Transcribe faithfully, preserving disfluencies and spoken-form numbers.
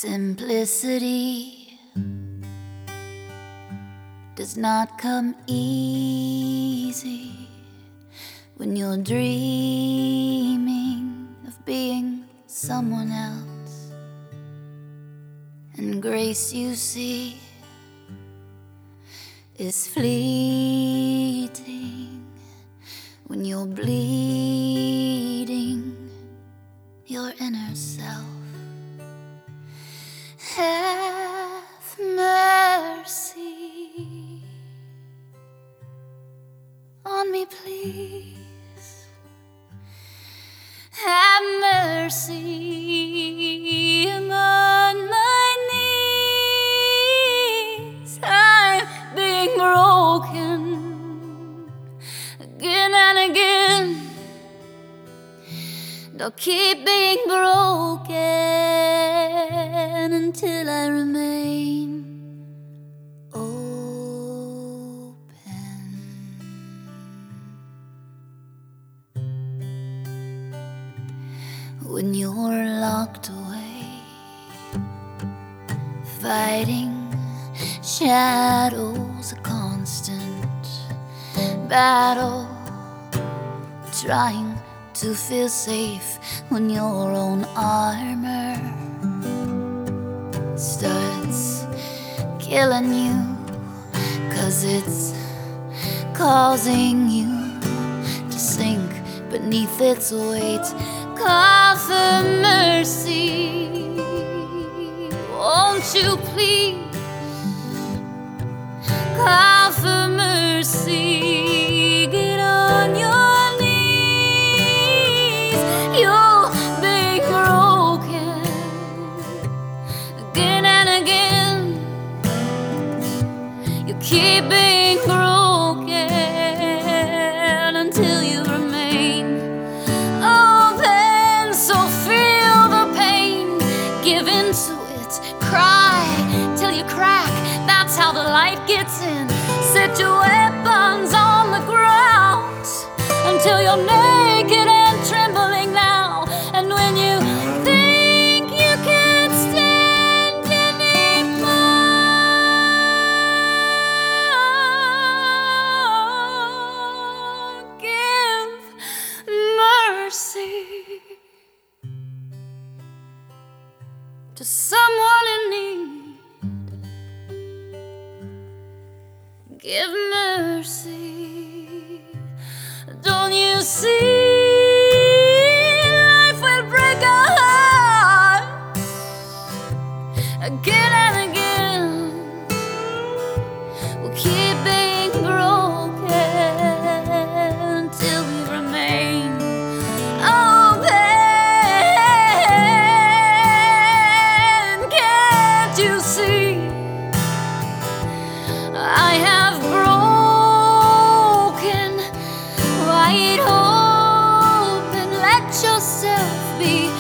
Simplicity does not come easy when you're dreaming of being someone else. And grace, you see, is fleeting when you're bleeding your inner self. Have mercy on me, please. Have mercy. I'm on my knees. I'm being broken again and again. Don't keep being broken until I remain open. When you're locked away, fighting shadows, a constant battle, trying to feel safe when your own armor starts killing you, 'cause it's causing you to sink beneath its weight. Call for mercy, won't you please? Call for mercy, get on your knees. You're being broken again and again. You keep being broken until you remain open. So feel the pain, give into it, cry till you crack. That's how the light gets in. Set your weapons on the ground until you're naked and trembling now. And when you think you can't stand anymore, give mercy to someone in need. Give mercy. Don't you see? Life will break our hearts again and again. We'll keep being broken until we remain open. Can't you see? I have broken wide open. Let yourself be